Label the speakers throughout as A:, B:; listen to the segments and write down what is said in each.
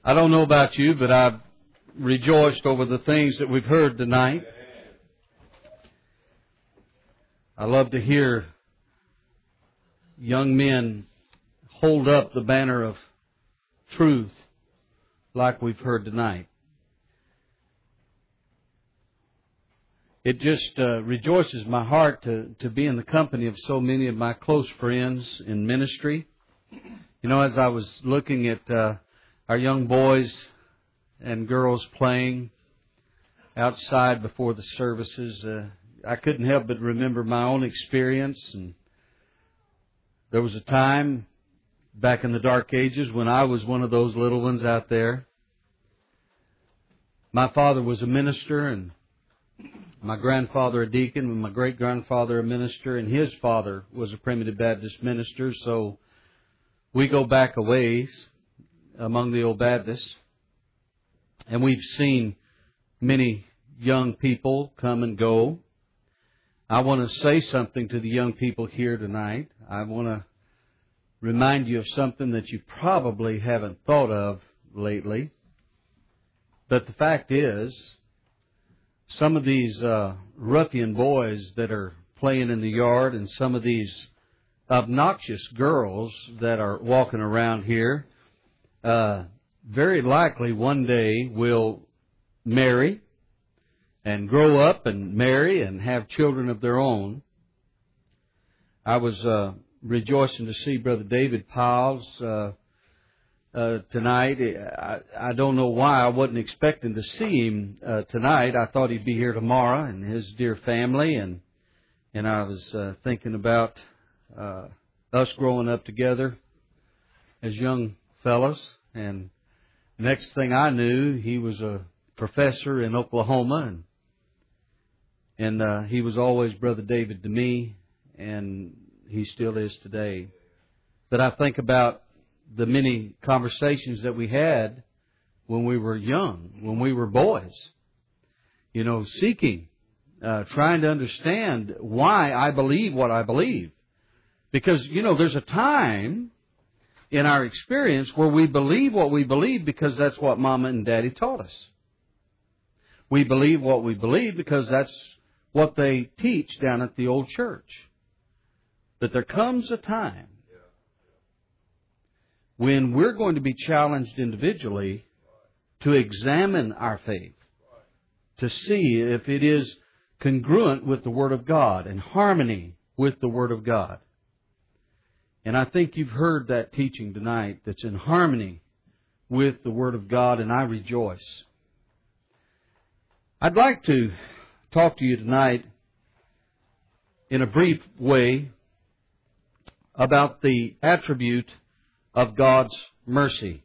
A: I don't know about you, but I've rejoiced over the things that we've heard tonight. I love to hear young men hold up the banner of truth like we've heard tonight. It just rejoices my heart to be in the company of so many of my close friends in ministry. You know, as I was looking at our young boys and girls playing outside before the services, I couldn't help but remember my own experience. And there was a time back in the dark ages when I was one of those little ones out there. My father was a minister, and my grandfather a deacon, and my great-grandfather a minister, and his father was a Primitive Baptist minister. So we go back a ways among the old Baptists, and we've seen many young people come and go. I want to say something to the young people here tonight. I want to remind you of something that you probably haven't thought of lately. But the fact is, some of these ruffian boys that are playing in the yard and some of these obnoxious girls that are walking around here, very likely one day will marry and grow up and marry and have children of their own. I was rejoicing to see Brother David Piles tonight. I don't know why I wasn't expecting to see him tonight. I thought he'd be here tomorrow, and his dear family, and I was thinking about us growing up together as young fellows, and next thing I knew, he was a professor in Oklahoma, and he was always Brother David to me, and he still is today. But I think about the many conversations that we had when we were young, when we were boys, you know, seeking, trying to understand why I believe what I believe. Because, you know, there's a time in our experience where we believe what we believe because that's what Mama and Daddy taught us. We believe what we believe because that's what they teach down at the old church. But there comes a time when we're going to be challenged individually to examine our faith, to see if it is congruent with the Word of God, in harmony with the Word of God. And I think you've heard that teaching tonight that's in harmony with the Word of God, and I rejoice. I'd like to talk to you tonight in a brief way about the attribute of God's mercy.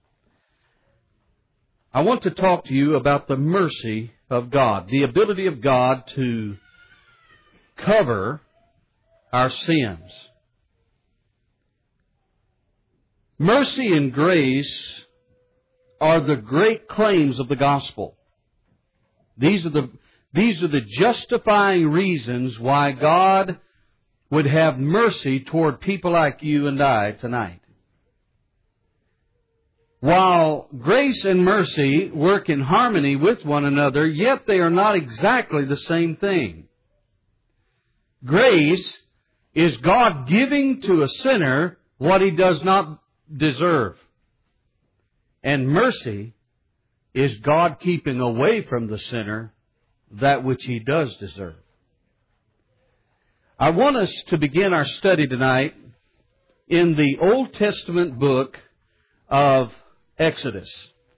A: I want to talk to you about the mercy of God, the ability of God to cover our sins. Mercy and grace are the great claims of the gospel. These are the justifying reasons why God would have mercy toward people like you and I tonight. While grace and mercy work in harmony with one another, yet they are not exactly the same thing. Grace is God giving to a sinner what he does not deserve. And mercy is God keeping away from the sinner that which he does deserve. I want us to begin our study tonight in the Old Testament book of Exodus.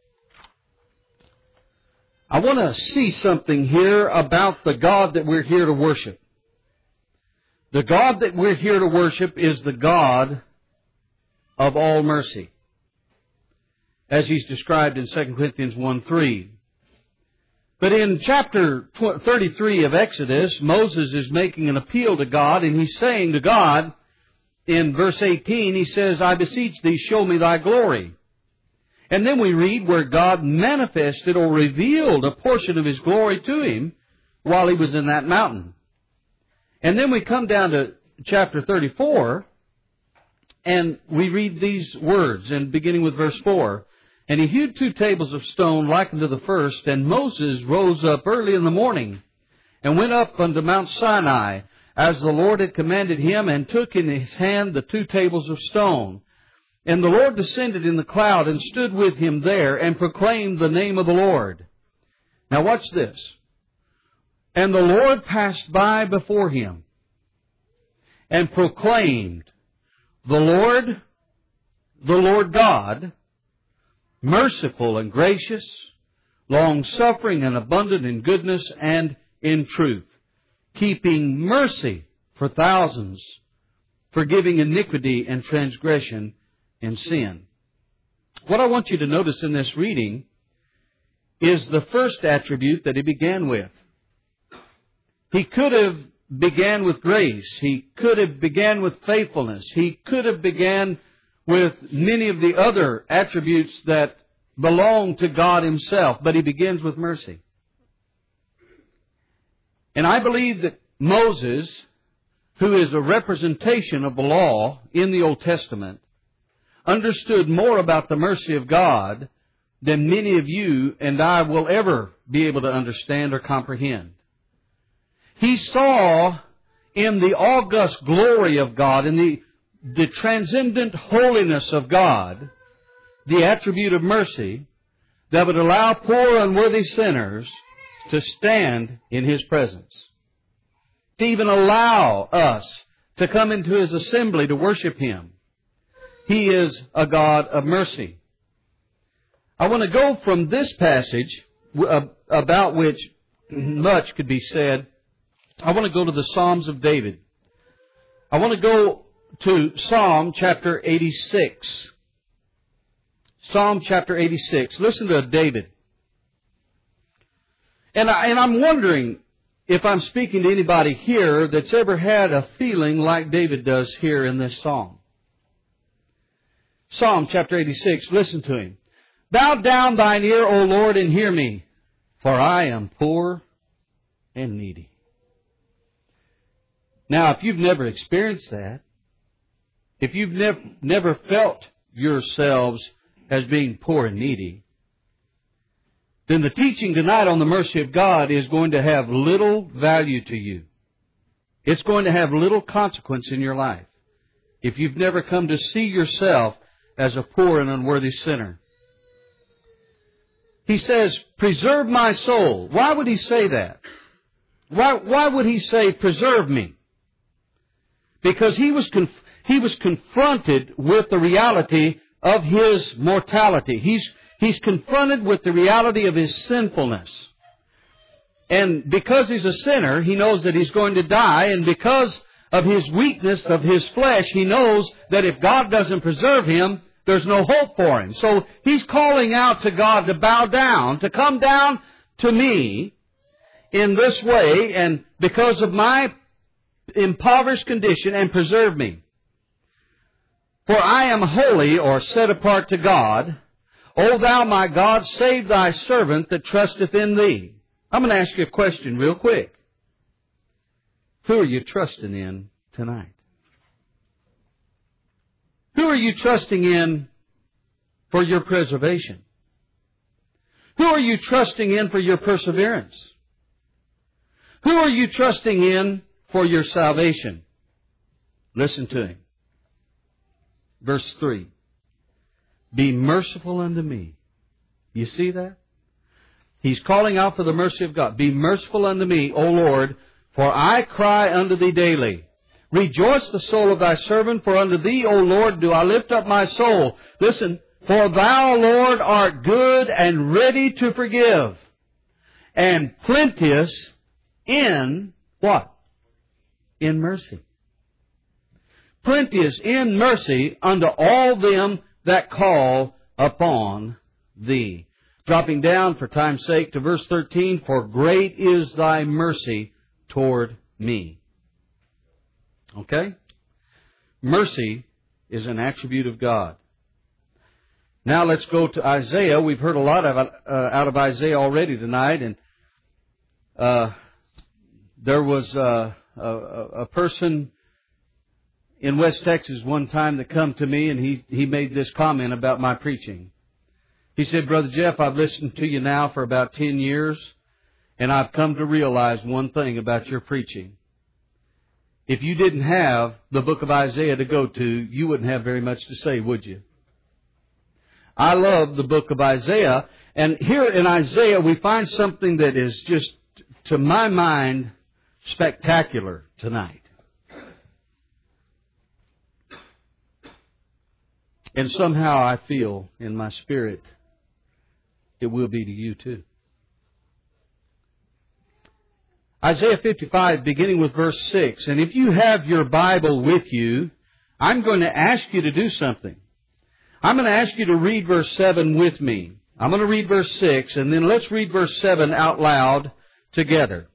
A: I want to see something here about the God that we're here to worship. The God that we're here to worship is the God of all mercy, as He's described in 2 Corinthians 1:3. But in chapter 33 of Exodus, Moses is making an appeal to God, and he's saying to God, in verse 18, he says, I beseech thee, show me thy glory. And then we read where God manifested or revealed a portion of His glory to him while he was in that mountain. And then we come down to chapter 34, and we read these words, and beginning with verse 4. And he hewed 2 tables of stone like unto the first. And Moses rose up early in the morning, and went up unto Mount Sinai, as the Lord had commanded him, and took in his hand the 2 tables of stone. And the Lord descended in the cloud, and stood with him there, and proclaimed the name of the Lord. Now watch this. And the Lord passed by before him, and proclaimed, the Lord God, merciful and gracious, long-suffering and abundant in goodness and in truth, keeping mercy for thousands, forgiving iniquity and transgression and sin. What I want you to notice in this reading is the first attribute that he began with. He could have began with grace. He could have began with faithfulness. He could have began with many of the other attributes that belong to God Himself, but he begins with mercy. And I believe that Moses, who is a representation of the law in the Old Testament, understood more about the mercy of God than many of you and I will ever be able to understand or comprehend. He saw in the august glory of God, in the transcendent holiness of God, the attribute of mercy that would allow poor unworthy sinners to stand in His presence. To even allow us to come into His assembly to worship Him. He is a God of mercy. I want to go from this passage, about which much could be said. I want to go to the Psalms of David. I want to go to Psalm chapter 86. Psalm chapter 86. Listen to David. And I'm wondering if I'm speaking to anybody here that's ever had a feeling like David does here in this psalm. Psalm chapter 86. Listen to him. Bow down thine ear, O Lord, and hear me, for I am poor and needy. Now, if you've never experienced that, if you've never felt yourselves as being poor and needy, then the teaching tonight on the mercy of God is going to have little value to you. It's going to have little consequence in your life if you've never come to see yourself as a poor and unworthy sinner. He says, preserve my soul. Why would he say that? Why would he say, preserve me? Because he was confronted with the reality of his mortality. He's confronted with the reality of his sinfulness. And because he's a sinner, he knows that he's going to die. And because of his weakness of his flesh, he knows that if God doesn't preserve him, there's no hope for him. So he's calling out to God to bow down, to come down to me in this way, and because of my impoverished condition, and preserve me. For I am holy, or set apart to God. O thou my God, save thy servant that trusteth in thee. I'm going to ask you a question real quick. Who are you trusting in tonight? Who are you trusting in for your preservation? Who are you trusting in for your perseverance? Who are you trusting in for your salvation? Listen to him. Verse 3. Be merciful unto me. You see that? He's calling out for the mercy of God. Be merciful unto me, O Lord, for I cry unto thee daily. Rejoice the soul of thy servant, for unto thee, O Lord, do I lift up my soul. Listen, for thou, Lord, art good and ready to forgive, and plenteous in what? In mercy. Plenteous in mercy unto all them that call upon thee. Dropping down for time's sake to verse 13, for great is thy mercy toward me. Okay? Mercy is an attribute of God. Now let's go to Isaiah. We've heard a lot out of Isaiah already tonight, and there was a person in West Texas one time that come to me, and he made this comment about my preaching. He said, Brother Jeff, I've listened to you now for about 10 years, and I've come to realize one thing about your preaching. If you didn't have the book of Isaiah to go to, you wouldn't have very much to say, would you? I love the book of Isaiah, and here in Isaiah we find something that is just, to my mind, spectacular tonight. And somehow I feel in my spirit it will be to you too. Isaiah 55, beginning with verse 6. And if you have your Bible with you, I'm going to ask you to do something. I'm going to ask you to read verse 7 with me. I'm going to read verse 6, and then let's read verse 7 out loud together.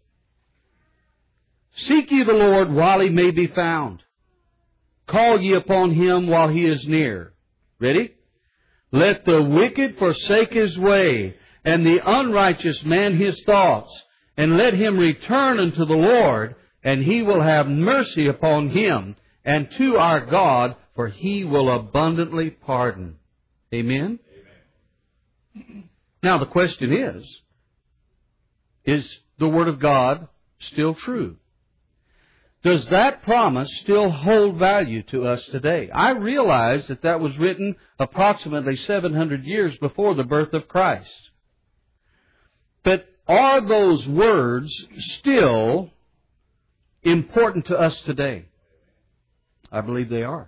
A: Seek ye the Lord while He may be found. Call ye upon Him while He is near. Ready? Let the wicked forsake his way, and the unrighteous man his thoughts, and let him return unto the Lord, and He will have mercy upon him, and to our God, for He will abundantly pardon. Amen? Amen. Now the question is the Word of God still true? Does that promise still hold value to us today? I realize that that was written approximately 700 years before the birth of Christ. But are those words still important to us today? I believe they are.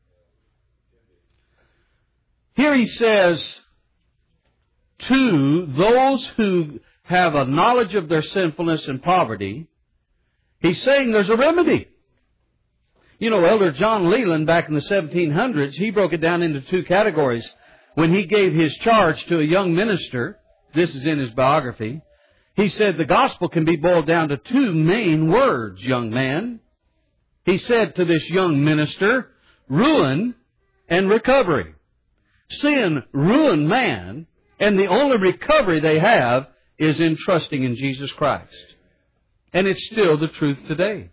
A: Here he says, to those who have a knowledge of their sinfulness and poverty, He's saying there's a remedy. You know, Elder John Leland, back in the 1700s, he broke it down into two categories. When he gave his charge to a young minister, this is in his biography, he said the gospel can be boiled down to two main words, young man. He said to this young minister, ruin and recovery. Sin ruined man, and the only recovery they have is in trusting in Jesus Christ. And it's still the truth today.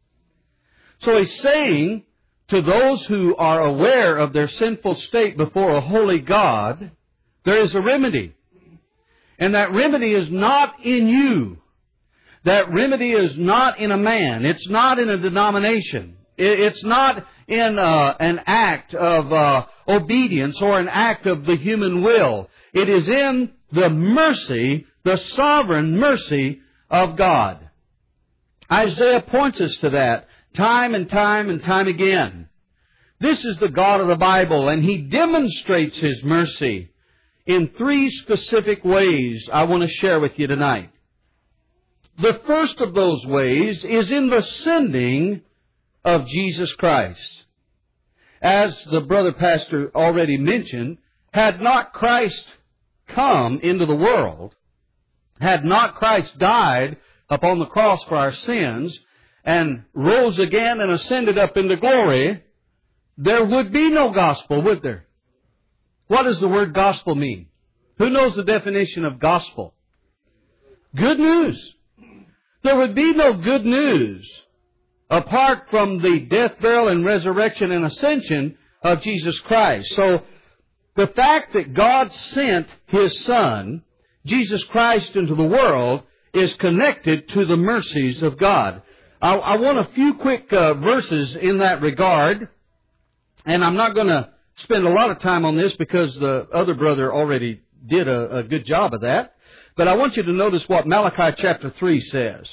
A: So he's saying to those who are aware of their sinful state before a holy God, there is a remedy. And that remedy is not in you. That remedy is not in a man. It's not in a denomination. It's not in an act of obedience or an act of the human will. It is in the mercy, the sovereign mercy of God. Isaiah points us to that time and time and time again. This is the God of the Bible, and He demonstrates His mercy in three specific ways I want to share with you tonight. The first of those ways is in the sending of Jesus Christ. As the brother pastor already mentioned, had not Christ come into the world, had not Christ died upon the cross for our sins, and rose again and ascended up into glory, there would be no gospel, would there? What does the word gospel mean? Who knows the definition of gospel? Good news. There would be no good news apart from the death, burial, and resurrection and ascension of Jesus Christ. So, the fact that God sent His Son, Jesus Christ, into the world is connected to the mercies of God. I want a few quick verses in that regard, and I'm not going to spend a lot of time on this because the other brother already did a good job of that. But I want you to notice what Malachi chapter 3 says.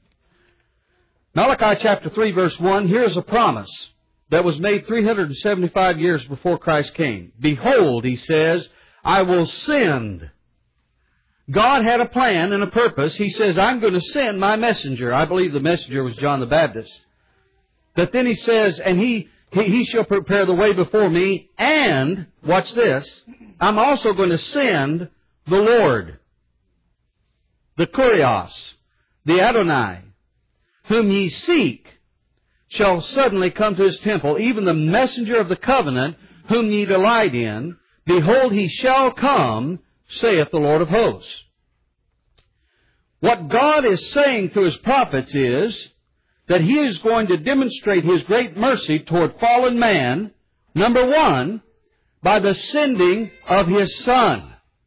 A: Malachi chapter 3 verse 1, here's a promise that was made 375 years before Christ came. Behold, He says, I will send. God had a plan and a purpose. He says, I'm going to send my messenger. I believe the messenger was John the Baptist. But then He says, and he shall prepare the way before me, and, watch this, I'm also going to send the Lord, the Kurios, the Adonai, whom ye seek, shall suddenly come to His temple, even the messenger of the covenant, whom ye delight in. Behold, He shall come, saith the Lord of hosts. What God is saying through His prophets is that He is going to demonstrate His great mercy toward fallen man, number one, by the sending of His Son.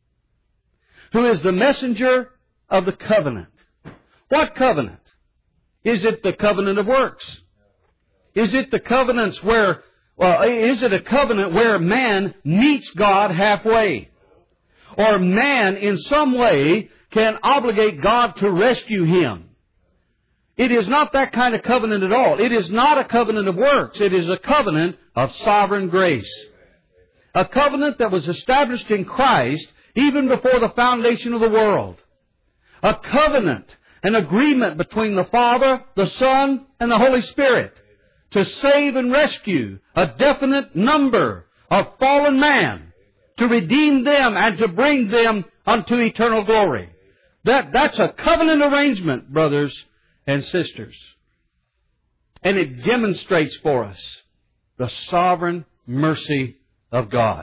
A: who is the messenger of the covenant. What covenant? Is it the covenant of works? Is it the covenants where, is it a covenant where man meets God halfway? Or man in some way can obligate God to rescue him? It is not that kind of covenant at all. It is not a covenant of works. It is a covenant of sovereign grace. A covenant that was established in Christ even before the foundation of the world. A covenant, an agreement between the Father, the Son, and the Holy Spirit to save and rescue a definite number of fallen man, to redeem them and to bring them unto eternal glory. That's a covenant arrangement, brothers and sisters. And it demonstrates for us the sovereign mercy of God.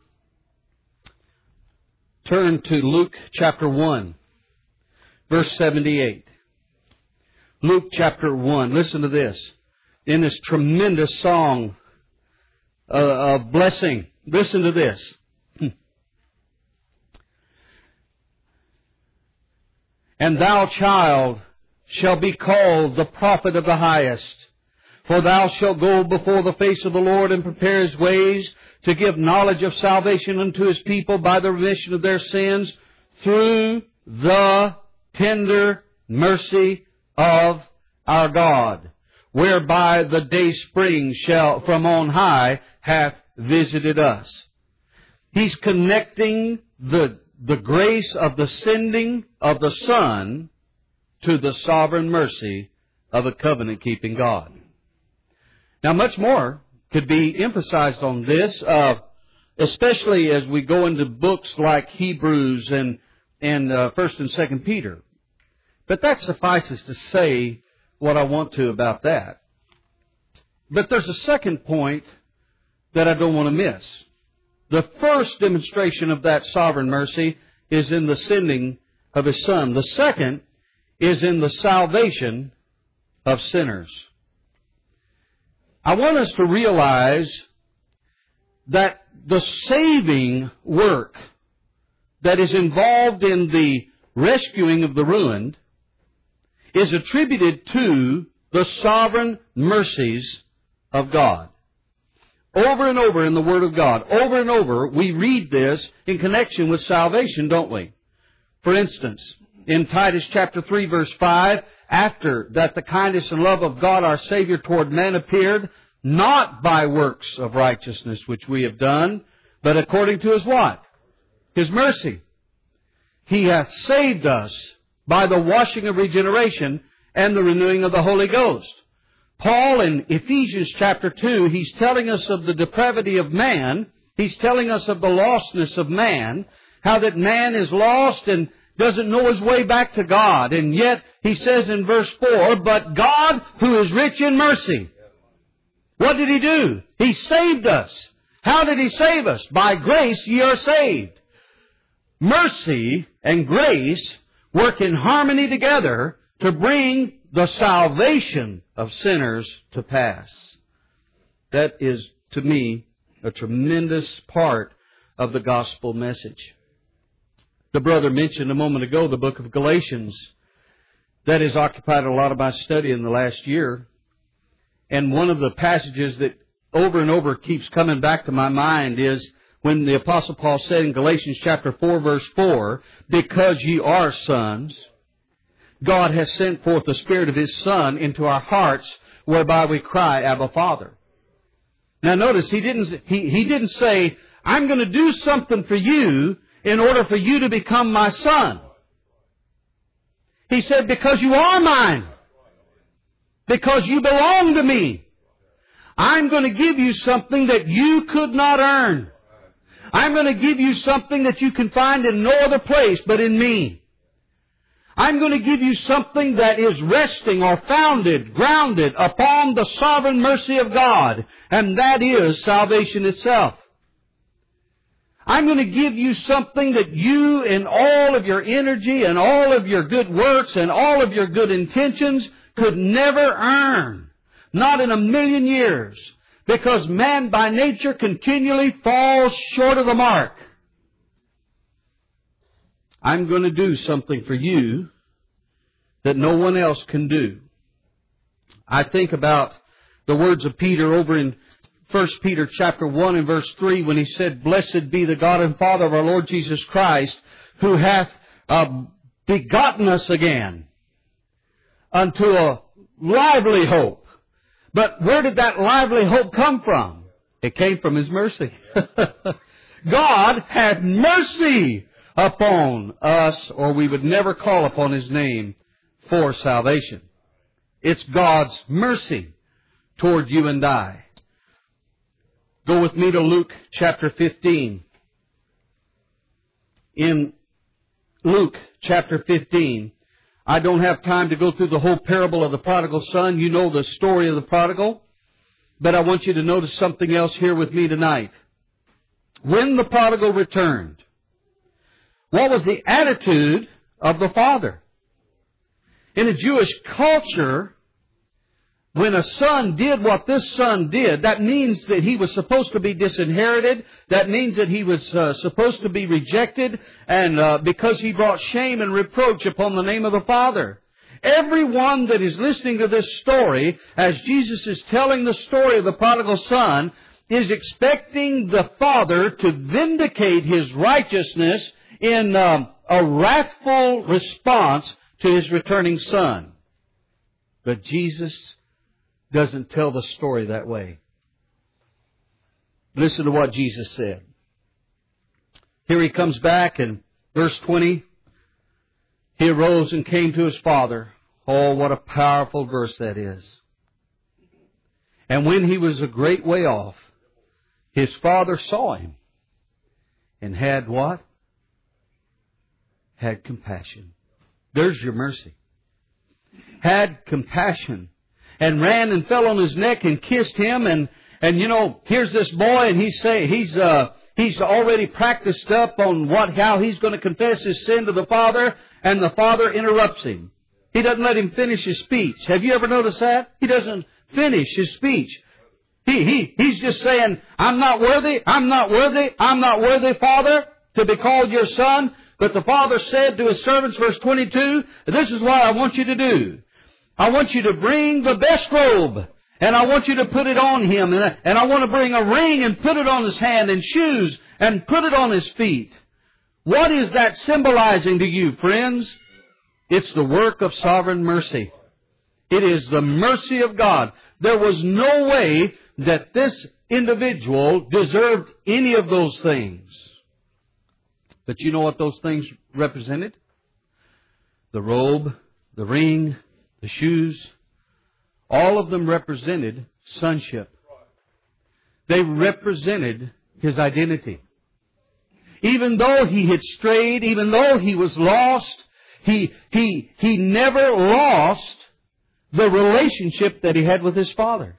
A: Turn to Luke chapter 1, verse 78. Luke chapter 1. Listen to this. In this tremendous song of blessing, listen to this. And thou, child, shall be called the prophet of the highest. For thou shalt go before the face of the Lord and prepare His ways, to give knowledge of salvation unto His people by the remission of their sins, through the tender mercy of our God, whereby the day spring shall from on high hath visited us. He's connecting the grace of the sending of the Son to the sovereign mercy of a covenant-keeping God. Now, much more could be emphasized on this, especially as we go into books like Hebrews and 1st and 2nd Peter. But that suffices to say what I want to about that. But there's a second point that I don't want to miss. The first demonstration of that sovereign mercy is in the sending of His Son. The second is in the salvation of sinners. I want us to realize that the saving work that is involved in the rescuing of the ruined is attributed to the sovereign mercies of God. Over and over in the Word of God, over and over, we read this in connection with salvation, don't we? For instance, in Titus chapter 3, verse 5, after that the kindness and love of God our Savior toward men appeared, not by works of righteousness which we have done, but according to His what? His mercy. He hath saved us by the washing of regeneration and the renewing of the Holy Ghost. Paul in Ephesians chapter 2, he's telling us of the depravity of man. He's telling us of the lostness of man, how that man is lost and doesn't know his way back to God. And yet, he says in verse 4, but God, who is rich in mercy. What did He do? He saved us. How did He save us? By grace ye are saved. Mercy and grace work in harmony together to bring the salvation of sinners to pass. That is, to me, a tremendous part of the gospel message. The brother mentioned a moment ago the book of Galatians. That has occupied a lot of my study in the last year. And one of the passages that over and over keeps coming back to my mind is when the Apostle Paul said in Galatians chapter 4, verse 4, because ye are sons, God has sent forth the Spirit of His Son into our hearts, whereby we cry, Abba, Father. Now notice, he didn't say, I'm going to do something for you in order for you to become my son. He said, because you are mine. Because you belong to me. I'm going to give you something that you could not earn. I'm going to give you something that you can find in no other place but in me. I'm going to give you something that is resting or founded, grounded upon the sovereign mercy of God, and that is salvation itself. I'm going to give you something that you, in all of your energy and all of your good works and all of your good intentions, could never earn. Not in a million years. Because man by nature continually falls short of the mark. I'm going to do something for you that no one else can do. I think about the words of Peter over in 1 Peter chapter 1 and verse 3 when he said, "Blessed be the God and Father of our Lord Jesus Christ, who hath begotten us again unto a lively hope." But where did that lively hope come from? It came from His mercy. God had mercy upon us, or we would never call upon His name for salvation. It's God's mercy toward you and I. Go with me to Luke chapter 15. In Luke chapter 15, I don't have time to go through the whole parable of the prodigal son. You know the story of the prodigal. But I want you to notice something else here with me tonight. When the prodigal returned, what was the attitude of the father? In a Jewish culture, when a son did what this son did, that means that he was supposed to be disinherited. That means that he was supposed to be rejected, and because he brought shame and reproach upon the name of the Father. Everyone that is listening to this story, as Jesus is telling the story of the prodigal son, is expecting the Father to vindicate His righteousness in a wrathful response to His returning son. But Jesus doesn't tell the story that way. Listen to what Jesus said. Here He comes back in verse 20. He arose and came to his father. Oh, what a powerful verse that is. And when he was a great way off, his father saw him and had what? Had compassion. There's your mercy. Had compassion. And ran and fell on his neck and kissed him. And you know, here's this boy, and he's already practiced up on how he's going to confess his sin to the father. And the father interrupts him. He doesn't let him finish his speech. Have you ever noticed that? He doesn't finish his speech. He's just saying, I'm not worthy, Father, to be called your son. But the father said to his servants, verse 22, this is what I want you to do. I want you to bring the best robe, and I want you to put it on him, and I want to bring a ring and put it on his hand, and shoes, and put it on his feet. What is that symbolizing to you, friends? It's the work of sovereign mercy. It is the mercy of God. There was no way that this individual deserved any of those things. But you know what those things represented? The robe, the ring, the shoes, all of them represented sonship. They represented his identity. Even though he had strayed, even though he was lost, he never lost the relationship that he had with his Father.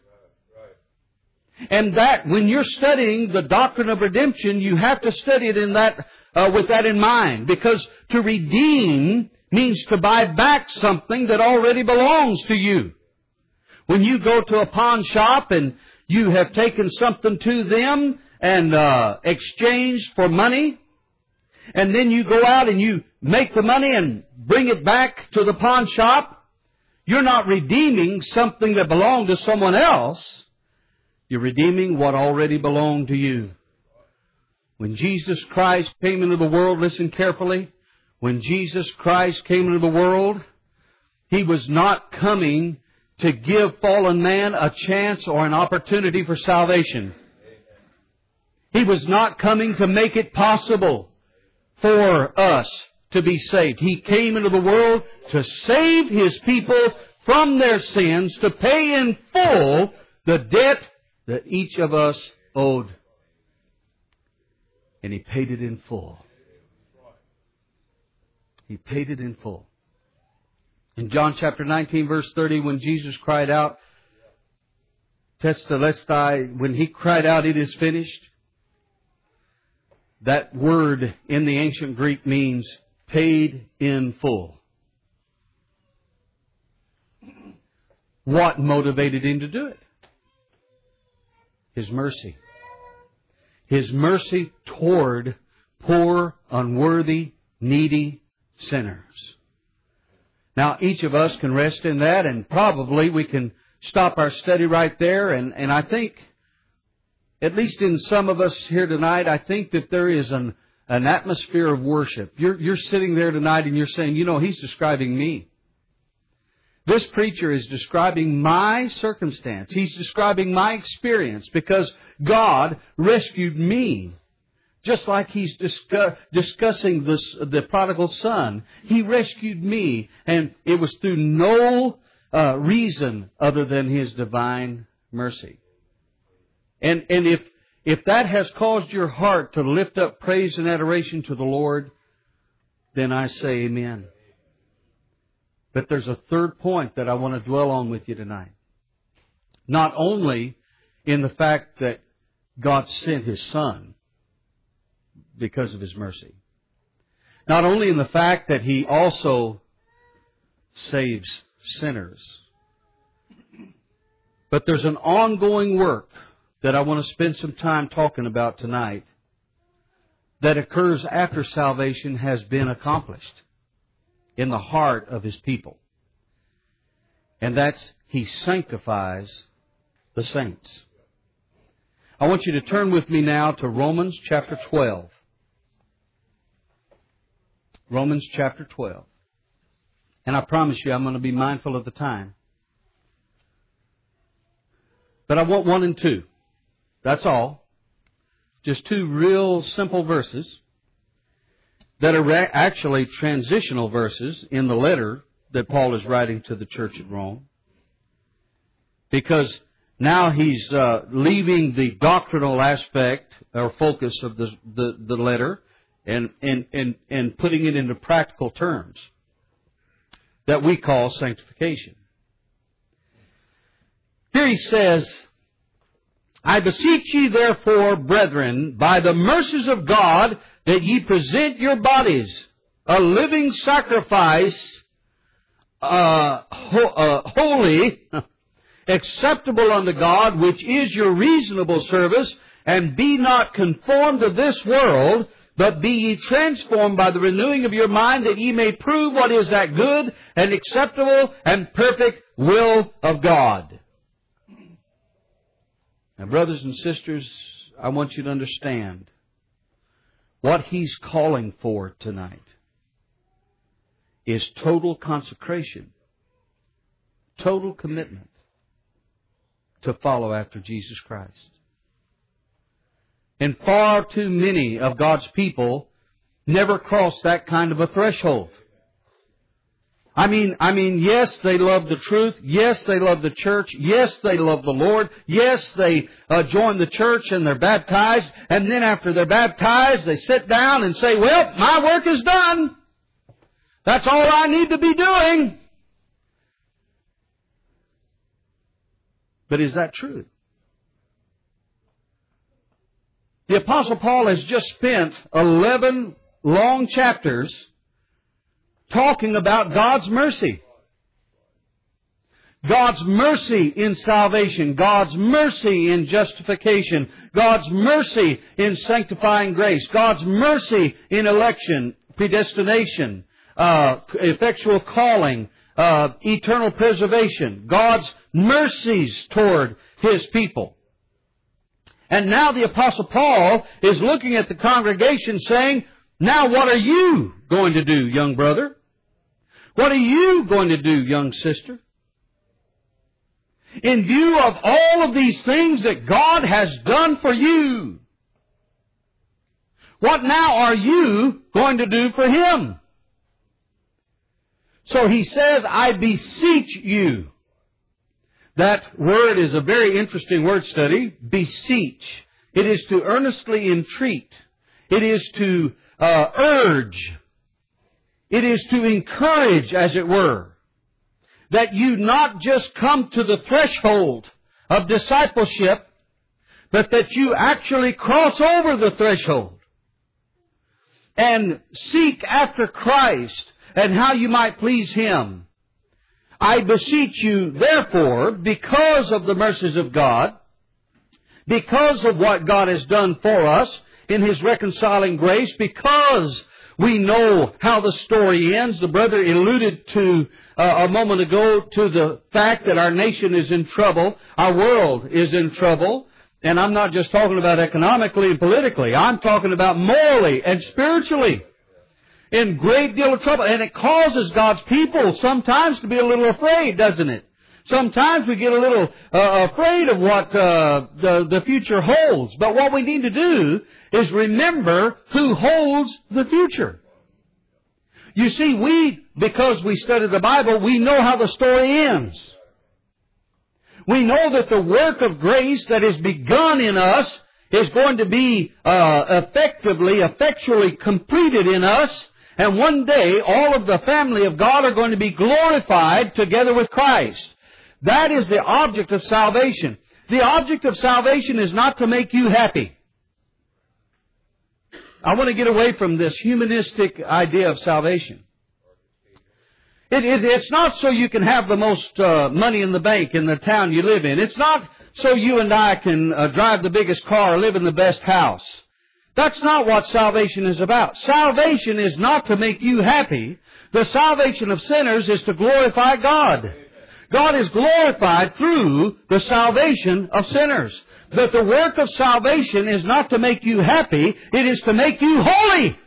A: And that, when you're studying the doctrine of redemption, you have to study it in that with that in mind. Because to redeem means to buy back something that already belongs to you. When you go to a pawn shop and you have taken something to them and exchanged for money, and then you go out and you make the money and bring it back to the pawn shop, you're not redeeming something that belonged to someone else. You're redeeming what already belonged to you. When Jesus Christ came into the world, listen carefully, when Jesus Christ came into the world, He was not coming to give fallen man a chance or an opportunity for salvation. He was not coming to make it possible for us to be saved. He came into the world to save His people from their sins, to pay in full the debt that each of us owed. And He paid it in full. He paid it in full. In John chapter 19, verse 30, when Jesus cried out, Tetelestai, when He cried out, it is finished, that word in the ancient Greek means paid in full. What motivated Him to do it? His mercy. His mercy toward poor, unworthy needy sinners. Now, each of us can rest in that, and probably we can stop our study right there. And I think, at least in some of us here tonight, I think that there is an atmosphere of worship. You're sitting there tonight and you're saying, you know, he's describing me. This preacher is describing my circumstance. He's describing my experience because God rescued me. Just like he's discussing the prodigal son. He rescued me, and it was through no reason other than His divine mercy. And if that has caused your heart to lift up praise and adoration to the Lord, then I say amen. But there's a third point that I want to dwell on with you tonight. Not only in the fact that God sent His Son because of His mercy. Not only in the fact that He also saves sinners. But there's an ongoing work that I want to spend some time talking about tonight that occurs after salvation has been accomplished in the heart of His people. And that's He sanctifies the saints. I want you to turn with me now to Romans chapter 12. Romans chapter 12. And I promise you I'm going to be mindful of the time. But I want 1 and 2. That's all. Just 2 real simple verses that are actually transitional verses in the letter that Paul is writing to the church at Rome. Because now he's leaving the doctrinal aspect or focus of the letter and putting it into practical terms that we call sanctification. Here he says, I beseech ye therefore, brethren, by the mercies of God, that ye present your bodies a living sacrifice, holy, acceptable unto God, which is your reasonable service, and be not conformed to this world, but be ye transformed by the renewing of your mind, that ye may prove what is that good and acceptable and perfect will of God. Now, brothers and sisters, I want you to understand what he's calling for tonight is total consecration, total commitment to follow after Jesus Christ. And far too many of God's people never cross that kind of a threshold. I mean, yes, they love the truth. Yes, they love the church. Yes, they love the Lord. Yes, they join the church and they're baptized. And then after they're baptized, they sit down and say, well, my work is done. That's all I need to be doing. But is that true? The Apostle Paul has just spent 11 long chapters talking about God's mercy. God's mercy in salvation. God's mercy in justification. God's mercy in sanctifying grace. God's mercy in election, predestination, effectual calling, eternal preservation. God's mercies toward His people. And now the Apostle Paul is looking at the congregation saying, now what are you going to do, young brother? What are you going to do, young sister? In view of all of these things that God has done for you, what now are you going to do for Him? So he says, I beseech you. That word is a very interesting word study, beseech. It is to earnestly entreat. It is to urge. It is to encourage, as it were, that you not just come to the threshold of discipleship, but that you actually cross over the threshold and seek after Christ and how you might please Him. I beseech you, therefore, because of the mercies of God, because of what God has done for us in His reconciling grace, because We know how the story ends. The brother alluded to a moment ago to the fact that our nation is in trouble. Our world is in trouble. And I'm not just talking about economically and politically. I'm talking about morally and spiritually. In great deal of trouble. And it causes God's people sometimes to be a little afraid, doesn't it? Sometimes we get a little afraid of what the future holds. But what we need to do is remember who holds the future. You see, because we study the Bible, we know how the story ends. We know that the work of grace that is begun in us is going to be effectually completed in us. And one day, all of the family of God are going to be glorified together with Christ. That is the object of salvation. The object of salvation is not to make you happy. I want to get away from this humanistic idea of salvation. It's not so you can have the most money in the bank in the town you live in. It's not so you and I can drive the biggest car or live in the best house. That's not what salvation is about. Salvation is not to make you happy. The salvation of sinners is to glorify God. God is glorified through the salvation of sinners. That the work of salvation is not to make you happy, it is to make you holy.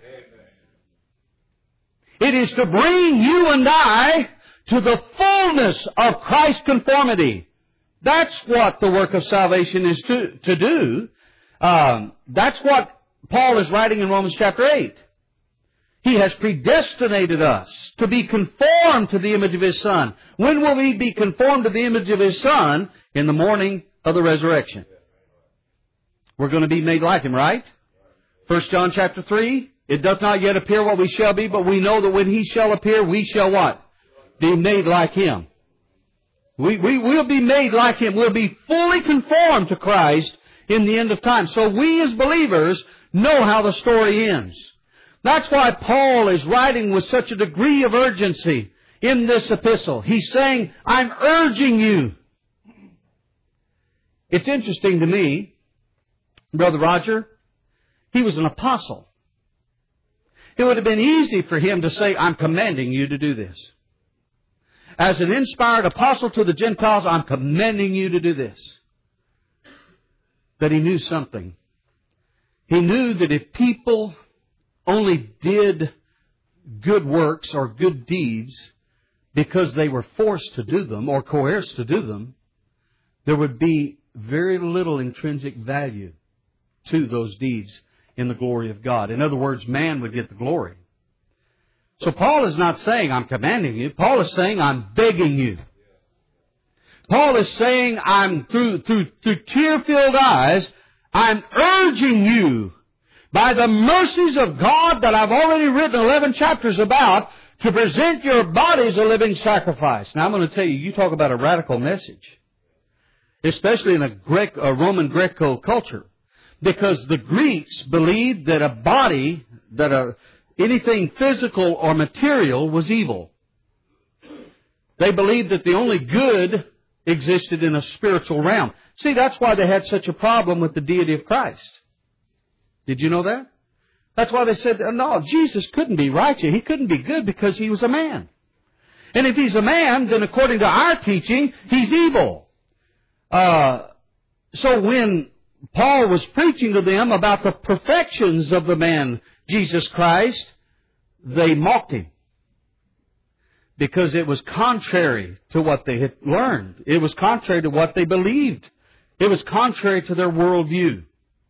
A: It is to bring you and I to the fullness of Christ's conformity. That's what the work of salvation is to do. That's what Paul is writing in Romans chapter 8. He has predestinated us to be conformed to the image of His Son. When will we be conformed to the image of His Son? In the morning of the resurrection. We're going to be made like Him, right? 1 John chapter 3. It does not yet appear what we shall be, but we know that when He shall appear, we shall what? Be made like Him. We will be made like Him. We'll be fully conformed to Christ in the end of time. So we as believers know how the story ends. That's why Paul is writing with such a degree of urgency in this epistle. He's saying, I'm urging you. It's interesting to me, Brother Roger, he was an apostle. It would have been easy for him to say, I'm commanding you to do this. As an inspired apostle to the Gentiles, I'm commanding you to do this. But he knew something. He knew that if people only did good works or good deeds because they were forced to do them or coerced to do them, there would be very little intrinsic value to those deeds in the glory of God. In other words, man would get the glory. So Paul is not saying, I'm commanding you. Paul is saying, I'm begging you. Paul is saying, I'm through tear-filled eyes, I'm urging you by the mercies of God that I've already written 11 chapters about to present your bodies a living sacrifice. Now I'm going to tell you, you talk about a radical message. Especially in a Roman Greco culture. Because the Greeks believed that a body, anything physical or material was evil. They believed that the only good existed in a spiritual realm. See, that's why they had such a problem with the deity of Christ. Did you know that? That's why they said, no, Jesus couldn't be righteous. He couldn't be good because He was a man. And if He's a man, then according to our teaching, He's evil. So when Paul was preaching to them about the perfections of the man, Jesus Christ, they mocked Him. Because it was contrary to what they had learned. It was contrary to what they believed. It was contrary to their worldview.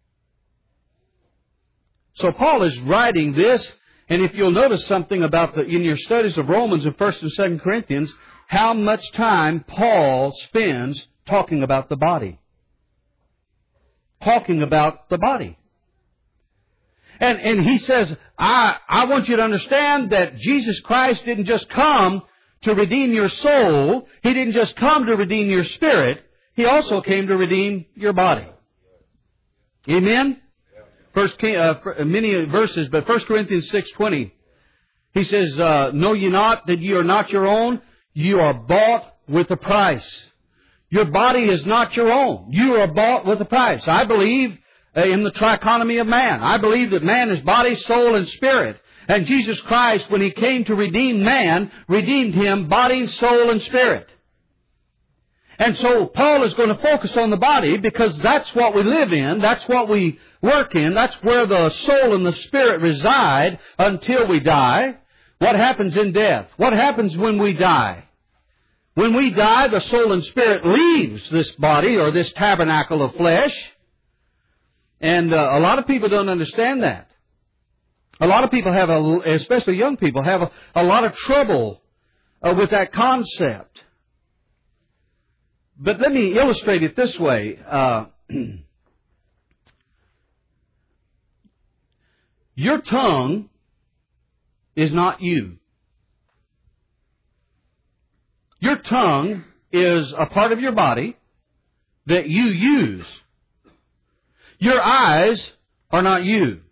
A: So Paul is writing this, and if you'll notice something about in your studies of Romans and 1st and 2nd Corinthians, how much time Paul spends talking about the body. Talking about the body. And he says, I want you to understand that Jesus Christ didn't just come to redeem your soul. He didn't just come to redeem your spirit. He also came to redeem your body. Amen? Many verses, but 1 Corinthians 6:20. He says, know ye not that ye are not your own? You are bought with a price. Your body is not your own. You are bought with a price. I believe in the trichotomy of man. I believe that man is body, soul, and spirit. And Jesus Christ, when He came to redeem man, redeemed him body, soul, and spirit. And so Paul is going to focus on the body because that's what we live in, that's what we work in, that's where the soul and the spirit reside until we die. What happens in death? What happens when we die? When we die, the soul and spirit leaves this body or this tabernacle of flesh. And a lot of people don't understand that. A lot of people have, especially young people, have a lot of trouble with that concept. But let me illustrate it this way. Your tongue is not you. Your tongue is a part of your body that you use. Your eyes are not you.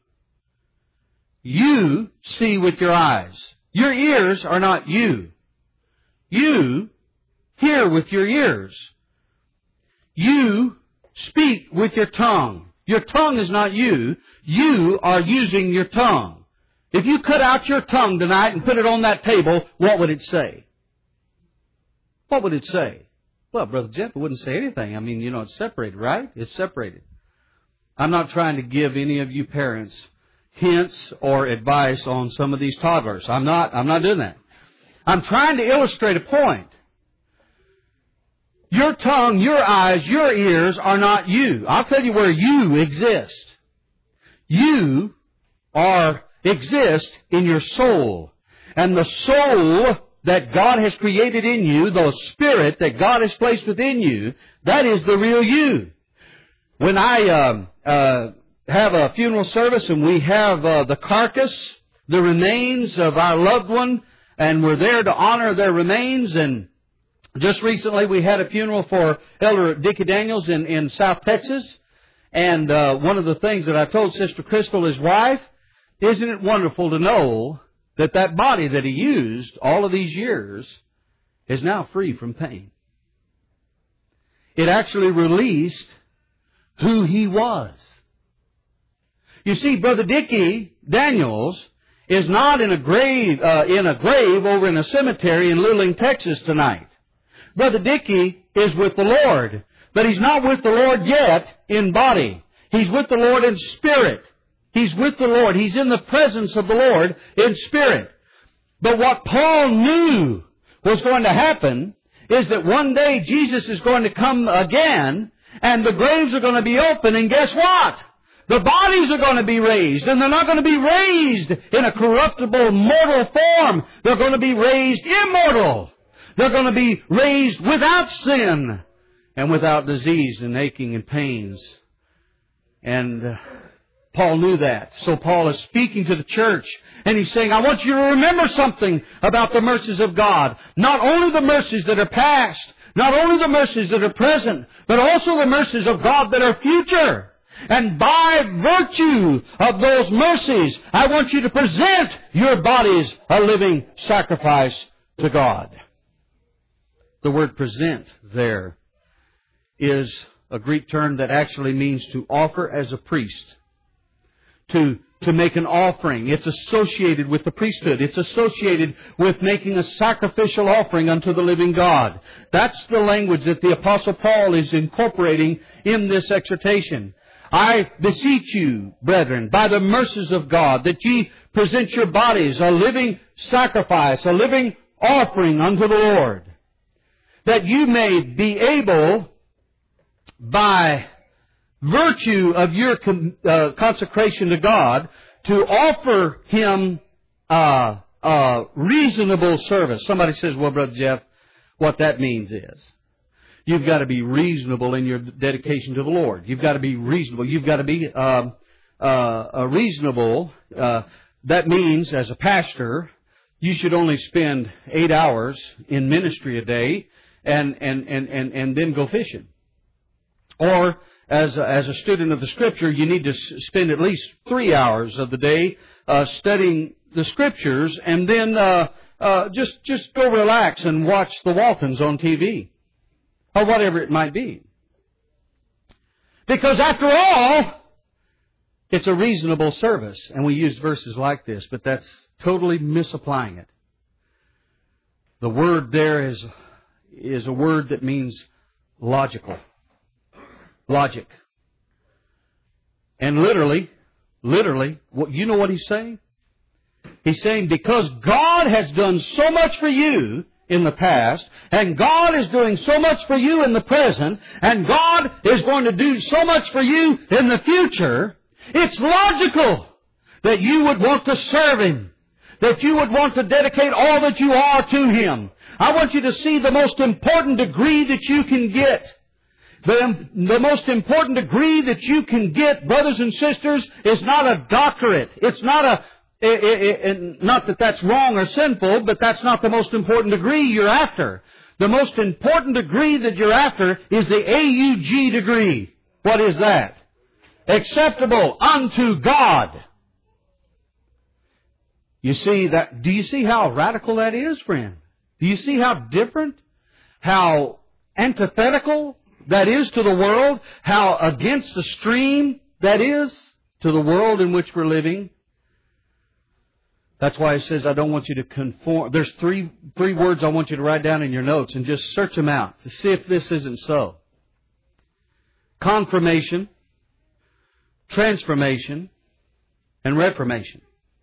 A: You see with your eyes. Your ears are not you. You hear with your ears. You speak with your tongue. Your tongue is not you. You are using your tongue. If you cut out your tongue tonight and put it on that table, what would it say? What would it say? Well, Brother Jeff, it wouldn't say anything. I mean, it's separated, right? It's separated. I'm not trying to give any of you parents hints or advice on some of these toddlers. I'm not doing that. I'm trying to illustrate a point. Your tongue, your eyes, your ears are not you. I'll tell you where you exist. You exist in your soul. And the soul that God has created in you, the spirit that God has placed within you, that is the real you. When I have a funeral service and we have the carcass, the remains of our loved one, and we're there to honor their remains, and just recently we had a funeral for Elder Dickie Daniels in South Texas. And one of the things that I told Sister Crystal, his wife, isn't it wonderful to know that that body that he used all of these years is now free from pain. It actually released who he was. You see, Brother Dickie Daniels is not in a grave over in a cemetery in Luling, Texas tonight. Brother Dickie is with the Lord, but he's not with the Lord yet in body. He's with the Lord in spirit. He's with the Lord. He's in the presence of the Lord in spirit. But what Paul knew was going to happen is that one day Jesus is going to come again, and the graves are going to be open, and guess what? The bodies are going to be raised, and they're not going to be raised in a corruptible, mortal form. They're going to be raised immortal. They're going to be raised without sin and without disease and aching and pains. And Paul knew that. So Paul is speaking to the church, and he's saying, I want you to remember something about the mercies of God. Not only the mercies that are past, not only the mercies that are present, but also the mercies of God that are future. And by virtue of those mercies, I want you to present your bodies a living sacrifice to God. The word present there is a Greek term that actually means to offer as a priest. To make an offering. It's associated with the priesthood. It's associated with making a sacrificial offering unto the living God. That's the language that the Apostle Paul is incorporating in this exhortation. I beseech you, brethren, by the mercies of God, that ye present your bodies a living sacrifice, a living offering unto the Lord, that you may be able, by virtue of your consecration to God, to offer Him a reasonable service. Somebody says, well, Brother Jeff, what that means is, you've got to be reasonable in your dedication to the Lord. You've got to be reasonable. You've got to be reasonable. That means, as a pastor, you should only spend 8 hours in ministry a day and then go fishing. Or, as a student of the Scripture, you need to spend at least 3 hours of the day studying the Scriptures, and then just go relax and watch the Waltons on TV. Or whatever it might be. Because after all, It's a reasonable service. And we use verses like this, but that's totally misapplying it. The word there is a word that means logical. Logic. And literally, you know what he's saying? He's saying because God has done so much for you in the past, and God is doing so much for you in the present, and God is going to do so much for you in the future, it's logical that you would want to serve Him, that you would want to dedicate all that you are to Him. I want you to see the most important degree that you can get. The most important degree that you can get, brothers and sisters, is not a doctorate. It's not not that that's wrong or sinful, but that's not the most important degree you're after. The most important degree that you're after is the AUG degree. What is that? Acceptable unto God. You see that? Do you see how radical that is, friend? Do you see how different, how antithetical that is to the world, how against the stream that is to the world in which we're living? That's why it says, I don't want you to conform. There's three words I want you to write down in your notes and just search them out to see if this isn't so. Confirmation, transformation, and reformation.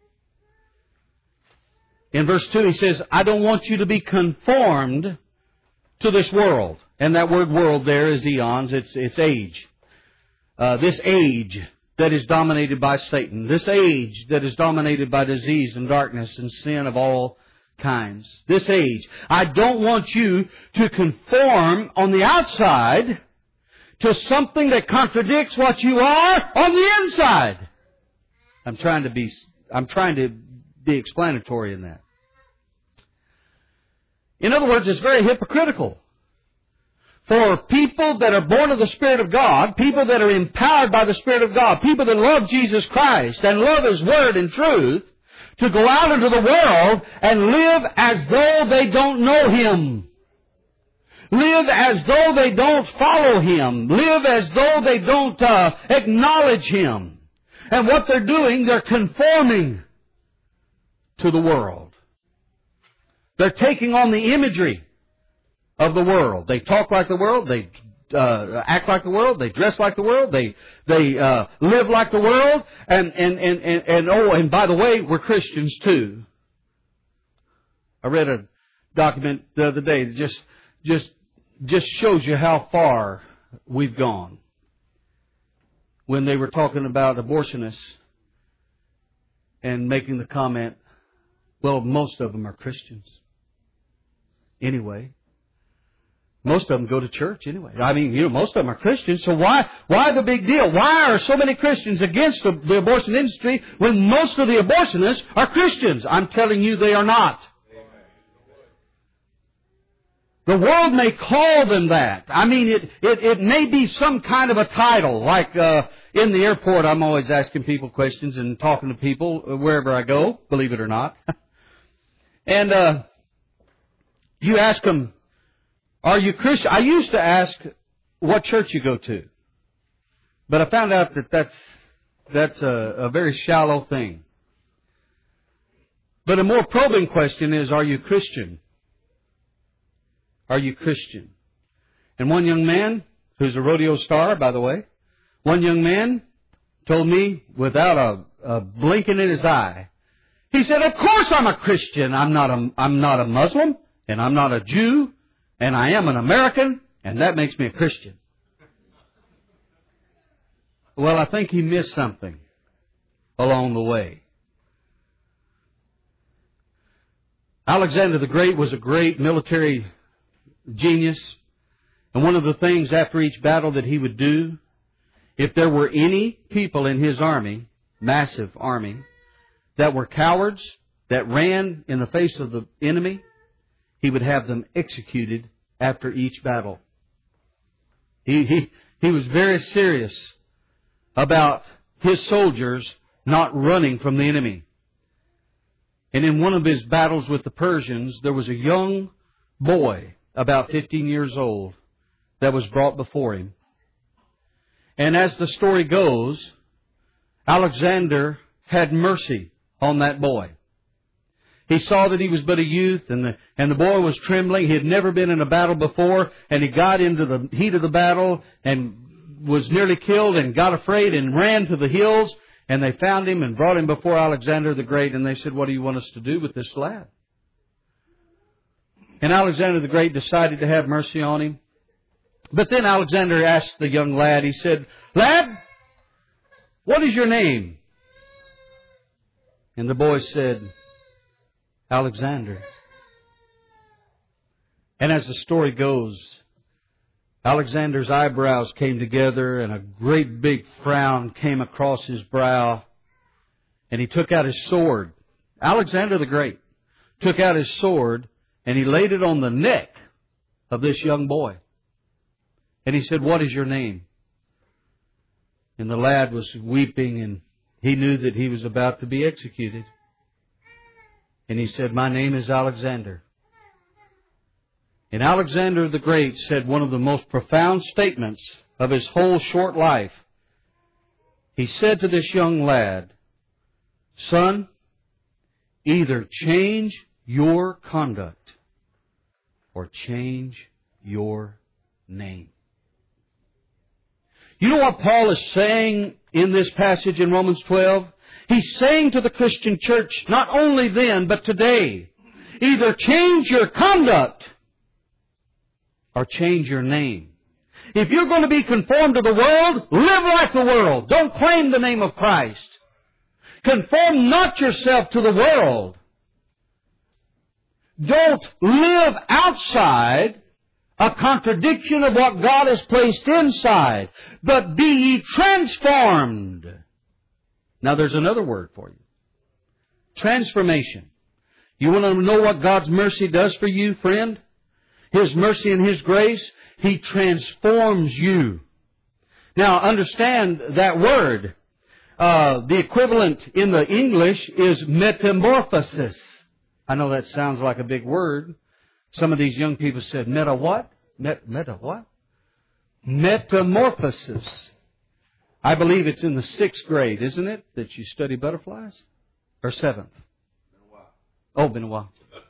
A: In verse 2 he says, I don't want you to be conformed to this world. And that word world there is eons, it's age. This age that is dominated by Satan. This age that is dominated by disease and darkness and sin of all kinds. This age. I don't want you to conform on the outside to something that contradicts what you are on the inside. I'm trying to be explanatory in that. In other words, it's very hypocritical for people that are born of the Spirit of God, people that are empowered by the Spirit of God, people that love Jesus Christ and love His Word and truth, to go out into the world and live as though they don't know Him. Live as though they don't follow Him. Live as though they don't acknowledge Him. And what they're doing, they're conforming to the world. They're taking on the imagery of the world. They talk like the world. They act like the world. They dress like the world. They live like the world. And by the way, we're Christians too. I read a document the other day that just shows you how far we've gone. When they were talking about abortionists and making the comment, well, most of them are Christians. Anyway. Most of them go to church anyway. I mean, most of them are Christians. So why the big deal? Why are so many Christians against the abortion industry when most of the abortionists are Christians? I'm telling you they are not. The world may call them that. I mean, it may be some kind of a title. Like in the airport, I'm always asking people questions and talking to people wherever I go, believe it or not. And you ask them, are you Christian? I used to ask what church you go to. But I found out that that's a very shallow thing. But a more probing question is, are you Christian? Are you Christian? And one young man, who's a rodeo star, by the way, one young man told me without a blinking in his eye, he said, of course I'm a Christian. I'm not a Muslim, and I'm not a Jew, and I am an American, and that makes me a Christian. Well, I think he missed something along the way. Alexander the Great was a great military genius. And one of the things after each battle that he would do, if there were any people in his army, massive army, that were cowards, that ran in the face of the enemy, he would have them executed after each battle. He was very serious about his soldiers not running from the enemy. And in one of his battles with the Persians, there was a young boy, about 15 years old, that was brought before him. And as the story goes, Alexander had mercy on that boy. He saw that he was but a youth, and the boy was trembling. He had never been in a battle before, and he got into the heat of the battle and was nearly killed and got afraid and ran to the hills, and they found him and brought him before Alexander the Great, and they said, "What do you want us to do with this lad?" And Alexander the Great decided to have mercy on him. But then Alexander asked the young lad, he said, "Lad, what is your name?" And the boy said, "Alexander." And as the story goes, Alexander's eyebrows came together and a great big frown came across his brow. And he took out his sword. Alexander the Great took out his sword and he laid it on the neck of this young boy. And he said, "What is your name?" And the lad was weeping, and he knew that he was about to be executed. And he said, "My name is Alexander." And Alexander the Great said one of the most profound statements of his whole short life. He said to this young lad, "Son, either change your conduct or change your name." You know what Paul is saying in this passage in Romans 12? He's saying to the Christian church, not only then, but today, either change your conduct or change your name. If you're going to be conformed to the world, live like the world. Don't claim the name of Christ. Conform not yourself to the world. Don't live outside a contradiction of what God has placed inside, but be ye transformed. Now there's another word for you. Transformation. You want to know what God's mercy does for you, friend? His mercy and His grace, He transforms you. Now understand that word. The equivalent in the English is metamorphosis. I know that sounds like a big word. Some of these young people said, meta what? Meta what? Metamorphosis. I believe it's in the 6th grade, isn't it, that you study butterflies? Or 7th? Been a while. Oh, been a while.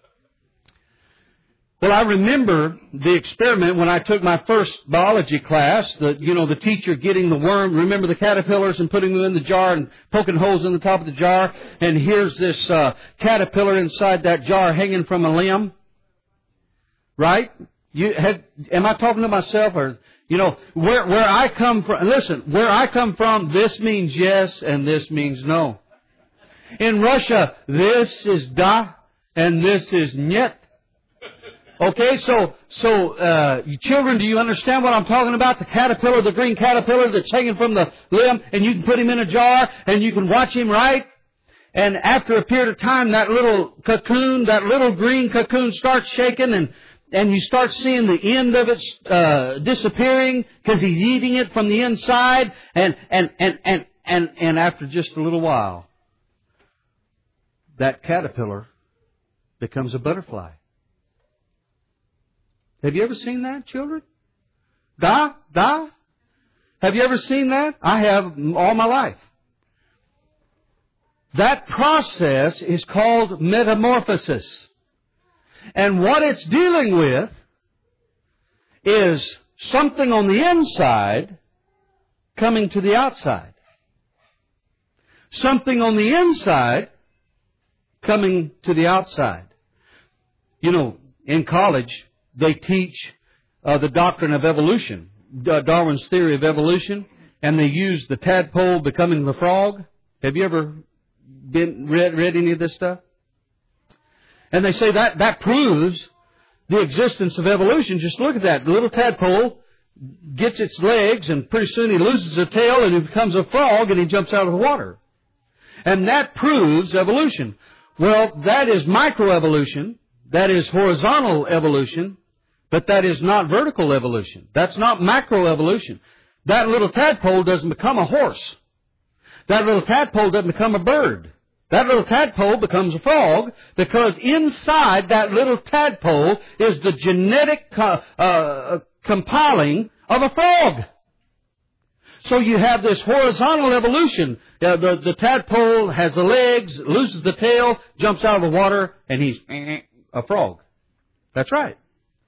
A: Well, I remember the experiment when I took my first biology class, the teacher getting the worm, remember the caterpillars, and putting them in the jar and poking holes in the top of the jar, and here's this caterpillar inside that jar hanging from a limb. Right? Am I talking to myself, or, where I come from? Listen, where I come from, this means yes and this means no. In Russia, this is da and this is niet. Okay, so children, do you understand what I'm talking about? The caterpillar, the green caterpillar that's hanging from the limb, and you can put him in a jar and you can watch him, right? And after a period of time, that little cocoon, that little green cocoon starts shaking, and you start seeing the end of it disappearing because he's eating it from the inside. And after just a little while, that caterpillar becomes a butterfly. Have you ever seen that, children? Da? Have you ever seen that? I have all my life. That process is called metamorphosis. And what it's dealing with is something on the inside coming to the outside. Something on the inside coming to the outside. In college, they teach the doctrine of evolution, Darwin's theory of evolution, and they use the tadpole becoming the frog. Have you ever read any of this stuff? And they say that proves the existence of evolution. Just look at that. The little tadpole gets its legs, and pretty soon he loses a tail, and he becomes a frog, and he jumps out of the water. And that proves evolution. Well, that is microevolution. That is horizontal evolution. But that is not vertical evolution. That's not macroevolution. That little tadpole doesn't become a horse. That little tadpole doesn't become a bird. That little tadpole becomes a frog because inside that little tadpole is the genetic compiling of a frog. So you have this horizontal evolution. The tadpole has the legs, loses the tail, jumps out of the water, and he's a frog. That's right.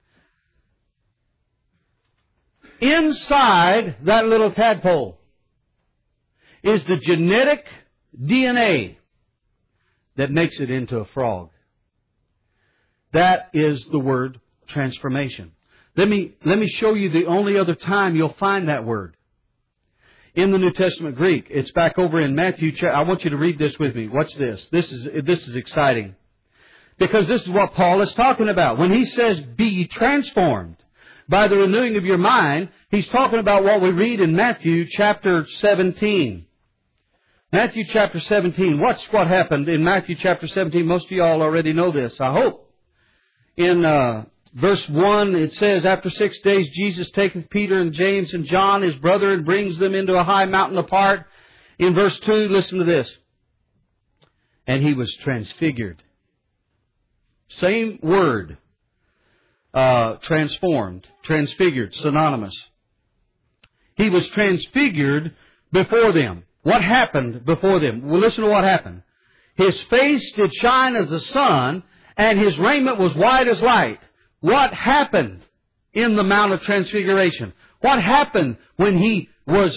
A: Inside that little tadpole is the genetic DNA that makes it into a frog. That is the word transformation. Let me show you the only other time you'll find that word. In the New Testament Greek. It's back over in Matthew. I want you to read this with me. Watch this. This is exciting. Because this is what Paul is talking about. When he says, be ye transformed by the renewing of your mind, he's talking about what we read in Matthew chapter 17. Matthew chapter 17. Watch what happened in Matthew chapter 17. Most of you all already know this, I hope. In verse 1, it says, after 6 days Jesus taketh Peter and James and John, his brother, and brings them into a high mountain apart. In verse 2, listen to this. And he was transfigured. Same word. Transformed. Transfigured. Synonymous. He was transfigured before them. What happened before them? Well, listen to what happened. His face did shine as the sun, and his raiment was white as light. What happened in the Mount of Transfiguration? What happened when he was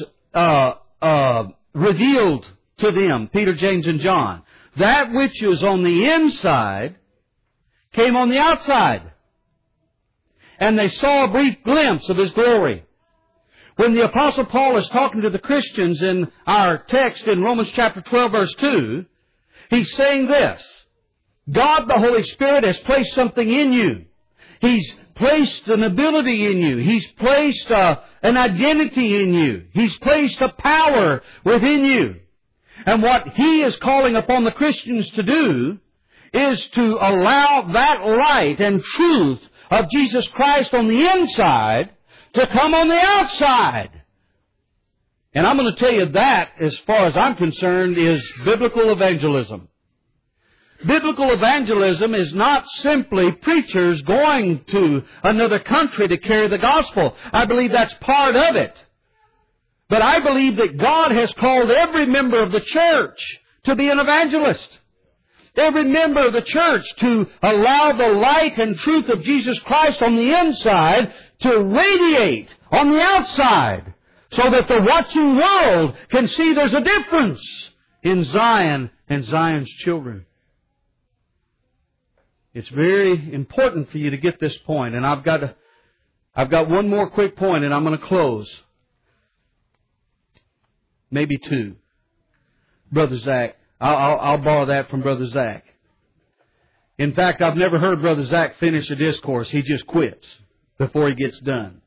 A: revealed to them, Peter, James, and John? That which is on the inside came on the outside. And they saw a brief glimpse of His glory. When the Apostle Paul is talking to the Christians in our text in Romans chapter 12, verse 2, he's saying this. God, the Holy Spirit, has placed something in you. He's placed an ability in you. He's placed an identity in you. He's placed a power within you. And what He is calling upon the Christians to do is to allow that light and truth of Jesus Christ on the inside to come on the outside. And I'm going to tell you that, as far as I'm concerned, is biblical evangelism. Biblical evangelism is not simply preachers going to another country to carry the gospel. I believe that's part of it. But I believe that God has called every member of the church to be an evangelist. Every member of the church to allow the light and truth of Jesus Christ on the inside to radiate on the outside, so that the watching world can see there's a difference in Zion and Zion's children. It's very important for you to get this point, and I've got one more quick point, and I'm going to close. Maybe two. Brother Zach. I'll borrow that from Brother Zach. In fact, I've never heard Brother Zach finish a discourse. He just quits before he gets done.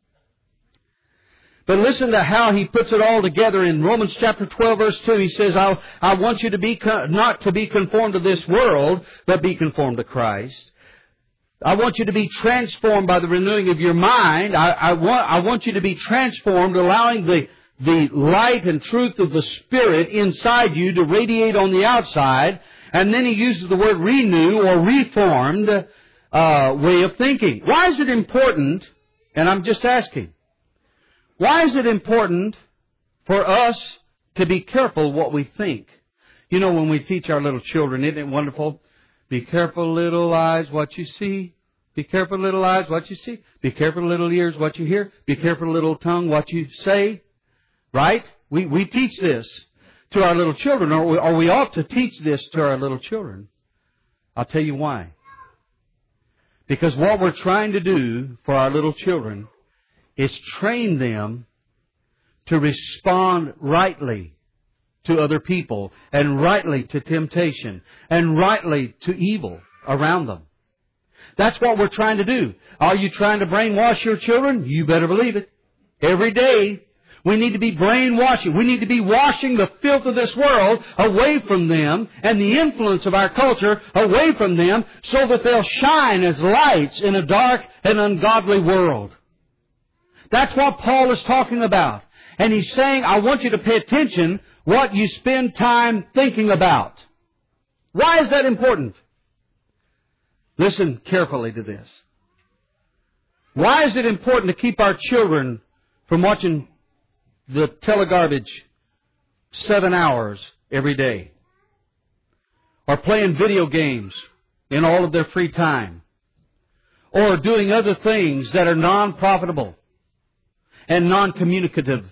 A: But listen to how he puts it all together in Romans chapter 12, verse 2. He says, I want you to be not to be conformed to this world, but be conformed to Christ. I want you to be transformed by the renewing of your mind. I want you to be transformed, allowing the light and truth of the Spirit inside you to radiate on the outside. And then he uses the word renew or reformed way of thinking. Why is it important, and I'm just asking, why is it important for us to be careful what we think? You know, when we teach our little children, isn't it wonderful? Be careful, little eyes, what you see. Be careful, little eyes, what you see. Be careful, little ears, what you hear. Be careful, little tongue, what you say. Right? We teach this to our little children, or we ought to teach this to our little children. I'll tell you why. Because what we're trying to do for our little children is train them to respond rightly to other people, and rightly to temptation, and rightly to evil around them. That's what we're trying to do. Are you trying to brainwash your children? You better believe it. Every day, we need to be brainwashing. We need to be washing the filth of this world away from them and the influence of our culture away from them, so that they'll shine as lights in a dark and ungodly world. That's what Paul is talking about. And he's saying, I want you to pay attention what you spend time thinking about. Why is that important? Listen carefully to this. Why is it important to keep our children from watching the telegarbage 7 hours every day, or playing video games in all of their free time, or doing other things that are non-profitable and non-communicative,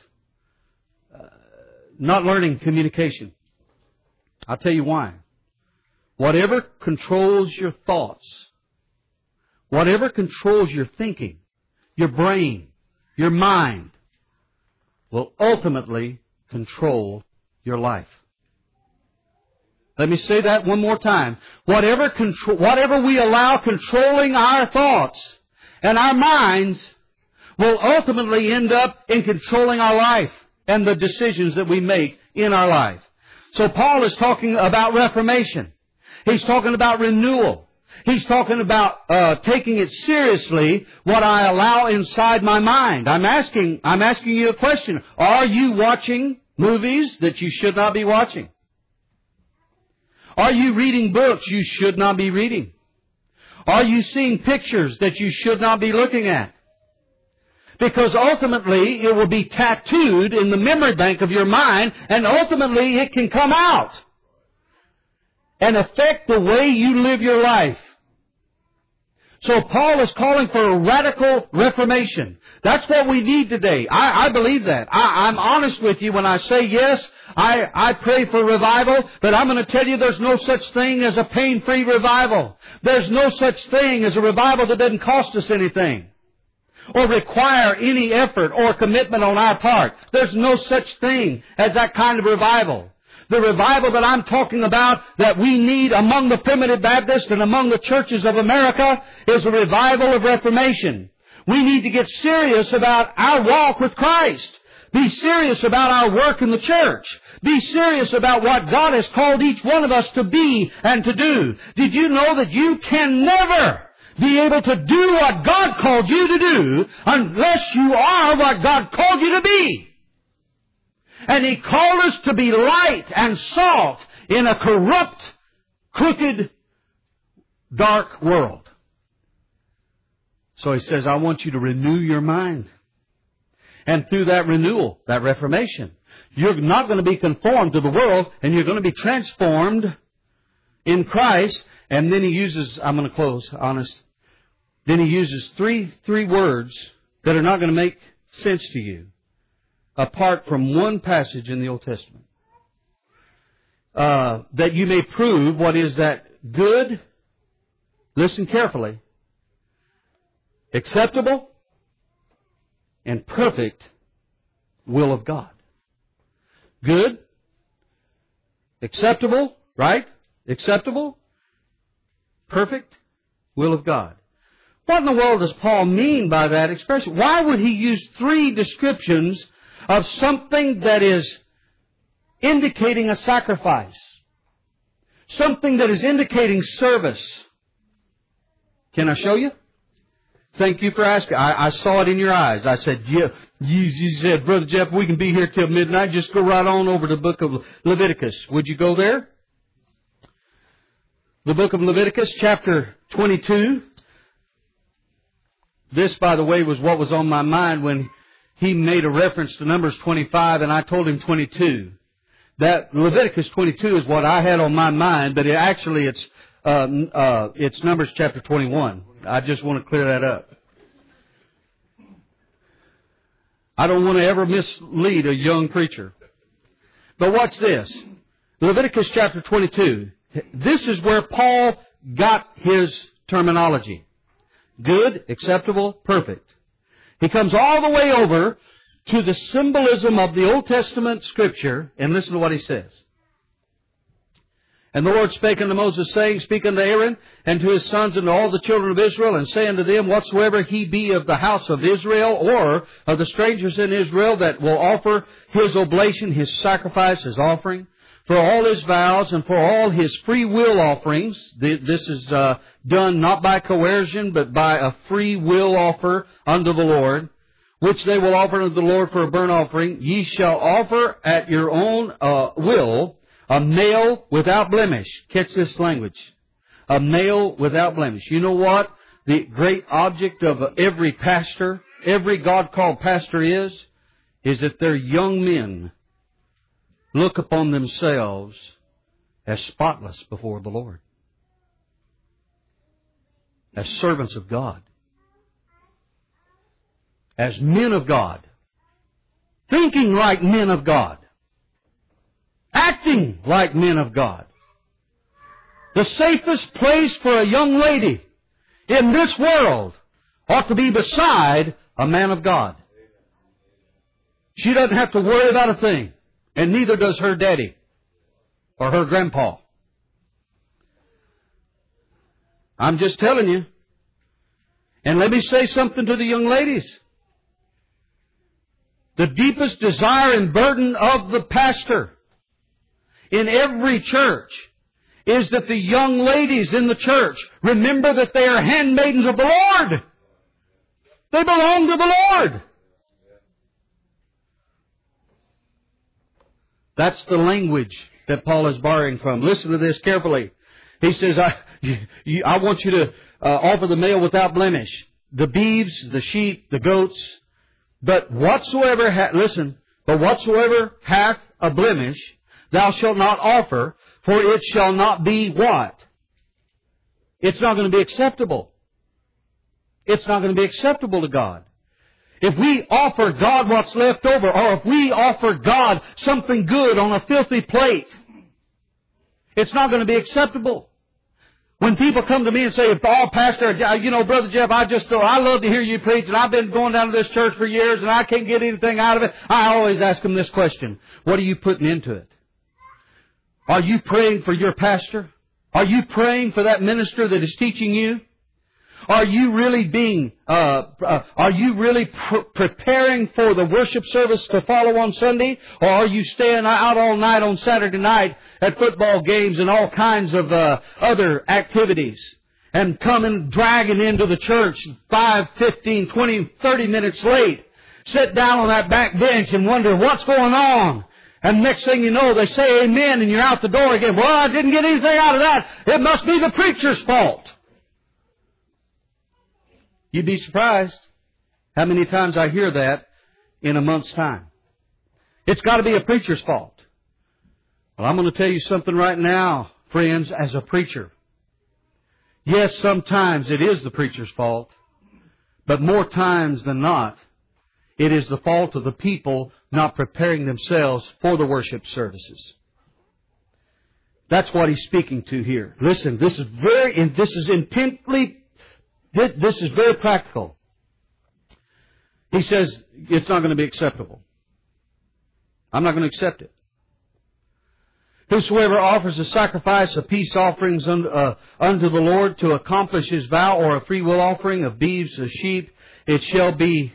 A: not learning communication. I'll tell you why. Whatever controls your thoughts, whatever controls your thinking, your brain, your mind, will ultimately control your life. Let me say that one more time. Whatever we allow controlling our thoughts and our minds will ultimately end up in controlling our life and the decisions that we make in our life. So Paul is talking about reformation. He's talking about renewal. He's talking about taking it seriously what I allow inside my mind. I'm asking you a question. Are you watching movies that you should not be watching? Are you reading books you should not be reading? Are you seeing pictures that you should not be looking at? Because ultimately it will be tattooed in the memory bank of your mind, and ultimately it can come out and affect the way you live your life. So Paul is calling for a radical reformation. That's what we need today. I believe that. I'm honest with you when I say yes, I pray for revival, but I'm going to tell you there's no such thing as a pain-free revival. There's no such thing as a revival that doesn't cost us anything or require any effort or commitment on our part. There's no such thing as that kind of revival. The revival that I'm talking about that we need among the Primitive Baptists and among the churches of America is a revival of reformation. We need to get serious about our walk with Christ. Be serious about our work in the church. Be serious about what God has called each one of us to be and to do. Did you know that you can never be able to do what God called you to do unless you are what God called you to be? And He called us to be light and salt in a corrupt, crooked, dark world. So He says, I want you to renew your mind. And through that renewal, that reformation, you're not going to be conformed to the world, and you're going to be transformed in Christ. And then He uses, I'm going to close, honest. Then He uses three words that are not going to make sense to you, apart from one passage in the Old Testament. That you may prove what is that good, listen carefully, acceptable, and perfect will of God. Good, acceptable, right? Acceptable, perfect will of God. What in the world does Paul mean by that expression? Why would he use three descriptions of something that is indicating a sacrifice? Something that is indicating service. Can I show you? Thank you for asking. I saw it in your eyes. I said, you said, Brother Jeff, we can be here till midnight. Just go right on over to the book of Leviticus. Would you go there? The book of Leviticus, chapter 22. This, by the way, was what was on my mind when he made a reference to Numbers 25, and I told him 22. That Leviticus 22 is what I had on my mind, but it's Numbers chapter 21. I just want to clear that up. I don't want to ever mislead a young preacher. But watch this. Leviticus chapter 22. This is where Paul got his terminology. Good, acceptable, perfect. He comes all the way over to the symbolism of the Old Testament Scripture, and listen to what he says. And the Lord spake unto Moses, saying, Speak unto Aaron, and to his sons, and to all the children of Israel, and say unto them, Whatsoever he be of the house of Israel, or of the strangers in Israel, that will offer his oblation, his sacrifice, his offering, for all his vows, and for all his free will offerings. This is done not by coercion, but by a free will offer unto the Lord, which they will offer unto the Lord for a burnt offering. Ye shall offer at your own will a male without blemish. Catch this language. A male without blemish. You know what the great object of every pastor, every God-called pastor is? is that their young men look upon themselves as spotless before the Lord, as servants of God, as men of God, thinking like men of God, acting like men of God. The safest place for a young lady in this world ought to be beside a man of God. She doesn't have to worry about a thing, and neither does her daddy or her grandpa. I'm just telling you. And let me say something to the young ladies. The deepest desire and burden of the pastor in every church is that the young ladies in the church remember that they are handmaidens of the Lord. They belong to the Lord. That's the language that Paul is borrowing from. Listen to this carefully. He says, I want you to offer the male without blemish, the beeves, the sheep, the goats. But whatsoever hath a blemish, thou shalt not offer, for it shall not be what? It's not going to be acceptable. It's not going to be acceptable to God. If we offer God what's left over, or if we offer God something good on a filthy plate, it's not going to be acceptable. When people come to me and say, "Oh, Pastor, Brother Jeff, I love to hear you preach, and I've been going down to this church for years, and I can't get anything out of it," I always ask them this question: what are you putting into it? Are you praying for your pastor? Are you praying for that minister that is teaching you? Are you really preparing for the worship service to follow on Sunday? Or are you staying out all night on Saturday night at football games and all kinds of other activities? And dragging into the church 5, 15, 20, 30 minutes late. Sit down on that back bench and wonder what's going on. And next thing you know, they say amen and you're out the door again. Well, I didn't get anything out of that. It must be the preacher's fault. You'd be surprised how many times I hear that in a month's time. It's got to be a preacher's fault. Well, I'm going to tell you something right now, friends, as a preacher. Yes, sometimes it is the preacher's fault, but more times than not, it is the fault of the people not preparing themselves for the worship services. That's what he's speaking to here. Listen, this is very practical. He says it's not going to be acceptable. I'm not going to accept it. Whosoever offers a sacrifice of peace offerings unto the Lord to accomplish his vow, or a free will offering of beeves or sheep, it shall be,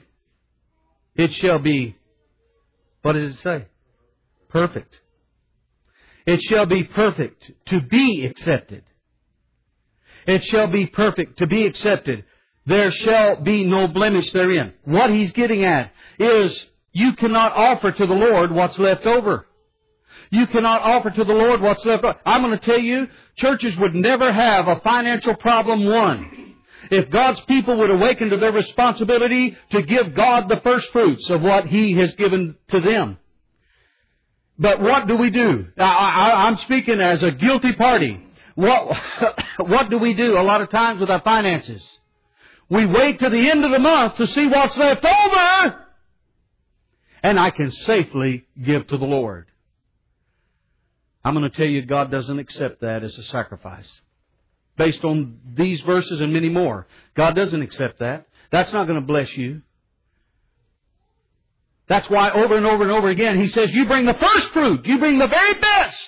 A: what does it say? Perfect. It shall be perfect to be accepted. It shall be perfect to be accepted. There shall be no blemish therein. What he's getting at is you cannot offer to the Lord what's left over. You cannot offer to the Lord what's left over. I'm going to tell you, churches would never have a financial problem, one, if God's people would awaken to their responsibility to give God the first fruits of what He has given to them. But what do we do? I'm speaking as a guilty party. What do we do a lot of times with our finances? We wait to the end of the month to see what's left over, and I can safely give to the Lord. I'm going to tell you, God doesn't accept that as a sacrifice. Based on these verses and many more, God doesn't accept that. That's not going to bless you. That's why over and over and over again He says, you bring the first fruit. You bring the very best.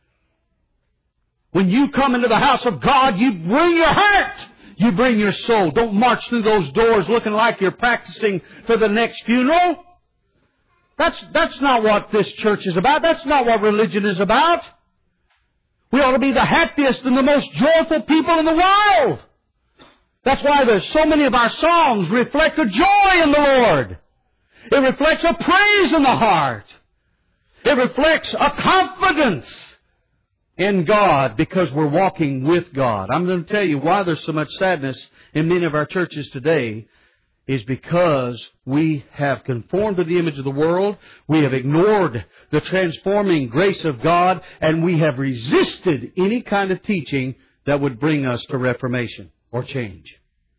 A: When you come into the house of God, you bring your heart. You bring your soul. Don't march through those doors looking like you're practicing for the next funeral. That's not what this church is about. That's not what religion is about. We ought to be the happiest and the most joyful people in the world. That's why there's so many of our songs reflect a joy in the Lord. It reflects a praise in the heart. It reflects a confidence in God because we're walking with God. I'm going to tell you why there's so much sadness in many of our churches today is because we have conformed to the image of the world, we have ignored the transforming grace of God, and we have resisted any kind of teaching that would bring us to reformation or change.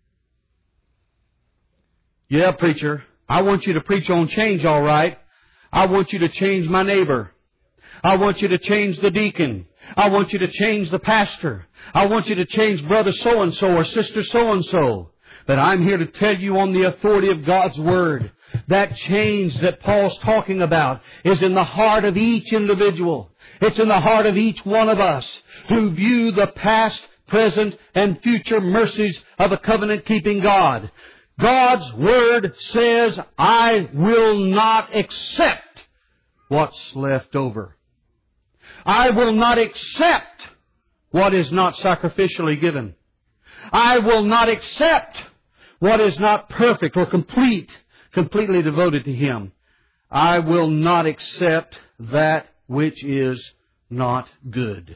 A: Yeah, preacher, I want you to preach on change, all right. I want you to change my neighbor. I want you to change the deacon. I want you to change the pastor. I want you to change brother so-and-so or sister so-and-so. But I'm here to tell you on the authority of God's Word, that change that Paul's talking about is in the heart of each individual. It's in the heart of each one of us who view the past, present, and future mercies of a covenant-keeping God. God's Word says, I will not accept what's left over. I will not accept what is not sacrificially given. I will not accept what is not perfect or completely devoted to Him. I will not accept that which is not good.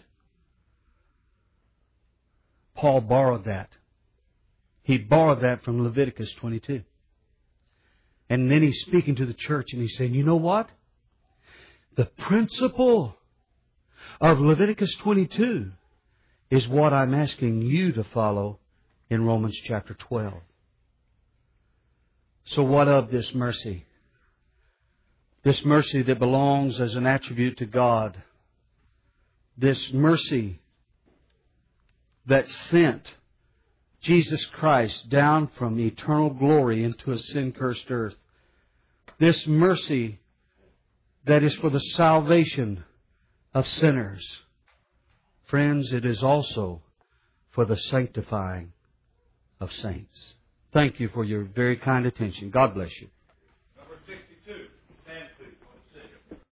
A: Paul borrowed that. He borrowed that from Leviticus 22. And then he's speaking to the church and he's saying, you know what? The principle of Leviticus 22 is what I'm asking you to follow in Romans chapter 12. So what of this mercy? This mercy that belongs as an attribute to God. This mercy that sent Jesus Christ down from eternal glory into a sin-cursed earth. This mercy that is for the salvation of sinners. Friends, it is also for the sanctifying of saints. Thank you for your very kind attention. God bless you.